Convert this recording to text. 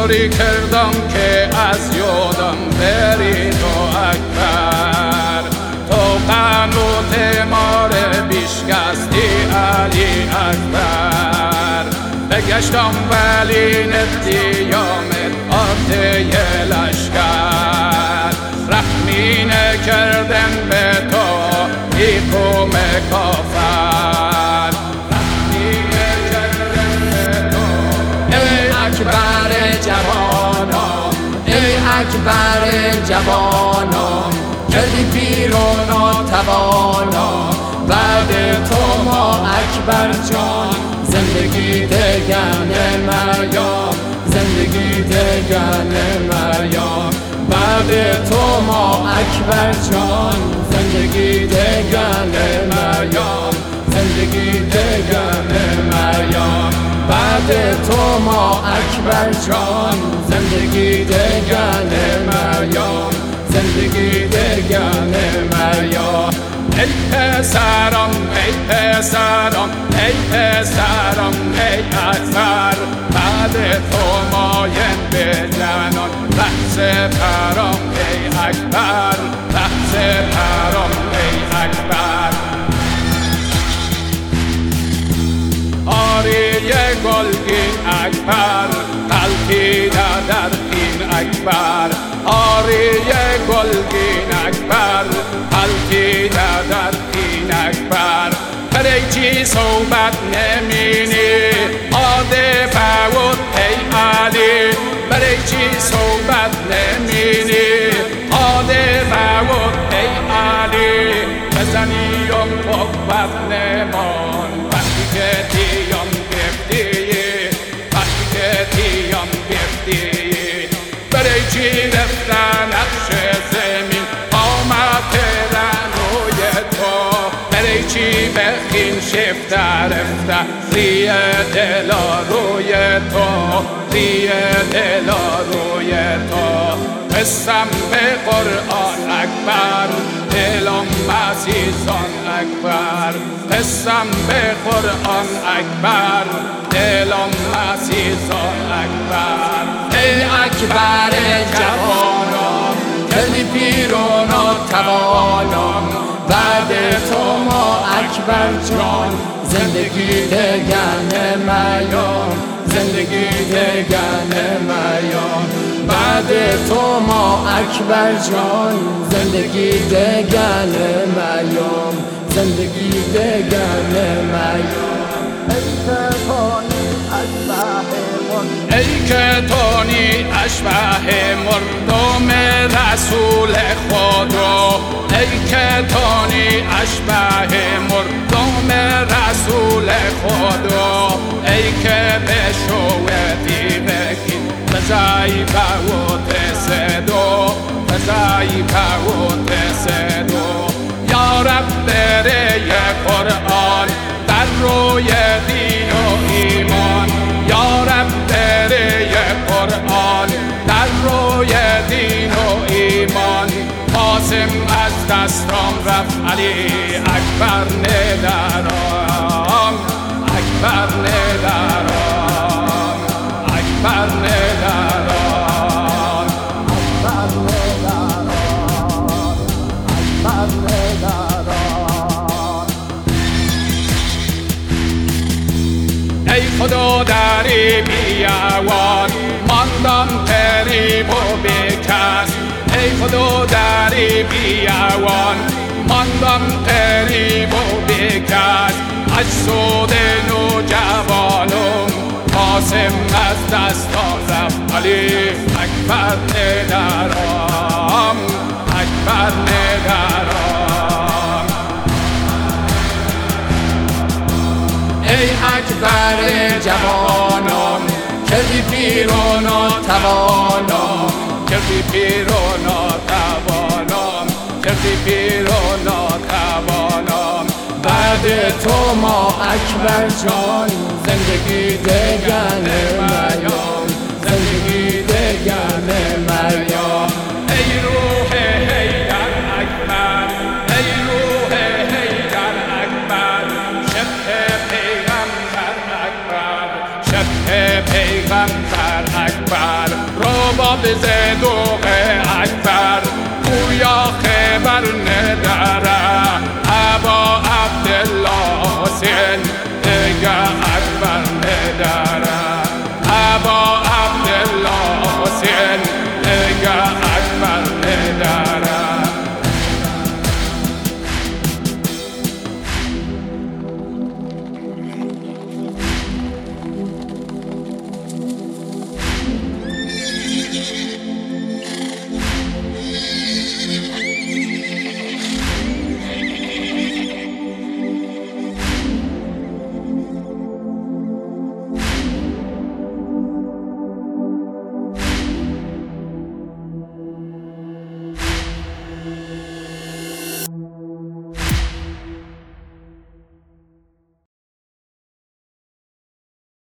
طوری کردم که از یادم بری تو اکبر، تو قنوت ما رو بیشکستی علی اکبر. بگشتم ولی ندیامت آده لشکر، رحمی نکردن به تو ای قوم کافر، رحمی نکردن به تو ای اکبر جوانان، ای اکبر جوانان، کردی پیران و توانان. بعد تو ما اکبر جان زندگی دگن مریم، زندگی دگن مریم. بعد تو ما اکبر جان زندگی دگن مریم، زندگی دگن مریم. بعد تو ما اکبر جان زندگی دگن مریم، زندگی دگن مریم. ای پسرم ای پسرم ای پسرم ای اکبر، بعد تو ماین به جنان بحث پرم ای اکبر، بحث پرم ای اکبر. آریه گلگین اکبر قلبی در این اکبر، آریه گلگین اکبر قلبی در این اکبر. برای چی صحبت نمینی آده بود ای علی، برای چی صحبت نمینی آده بود ای علی. بزنیم قوت نمان وقتی که دیم گفتی، وقتی که دیم گفتی. برای چی رفتن نقش زمین آمد روی تو، برای چی بخین شفته رفته ریه دلا روی تو، ریه دلا روی تو. قسم به قرآن اکبر دلم عزیزان اکبر، قسم به قرآن اکبر دلم عزیزان اکبر. ای اکبر جوانان کردی پیران و توانان، بعد تو ما اکبر جان زندگی دگن مریم، زندگی دگن مریم. بعد تو ما اکبر جان زندگی دگن مریم، زندگی دگن مریم. ای که تونی اشبه مردم رسول خدا، ای که تونی اشبه مردم رسول خدا. ای که بشودی بکین بزایی بود سدو، بزایی بود سدو. یا رب بره قرآن در روی دین و ایمان، یا رب بره قرآن در روی دین و ایمان. قاسم از دستم رفت علی اکبر ندارم، اکبر ندارم، اکبر ندارم، اکبر ندارم، اکبر ندارم. ای خدا داری بیاوان ماندم قریب و بکس، ای خدا داری بیاوان ماندم قریب و بکس. اجساد نوجوانم قاسم از دستان رفت علی اکبر ندارم، اکبر ندارم. ای اکبر جوانان کردی پیران و توانان، کردی پیران و توانان، کردی پیران و توانان. بعد تو ما اکبر جان زندگی دگن مریم، زندگی دگن مریم. ای روح حیدر اکبر، ای روح حیدر اکبر، شبه پیغمبر اکبر، شبه پیغمبر اکبر. به دوغ اکبر گویا خبر نداره ابا عبدالله حسین دیگه اکبر نداره ابا عبدالله حسین دیگه اکبر نداره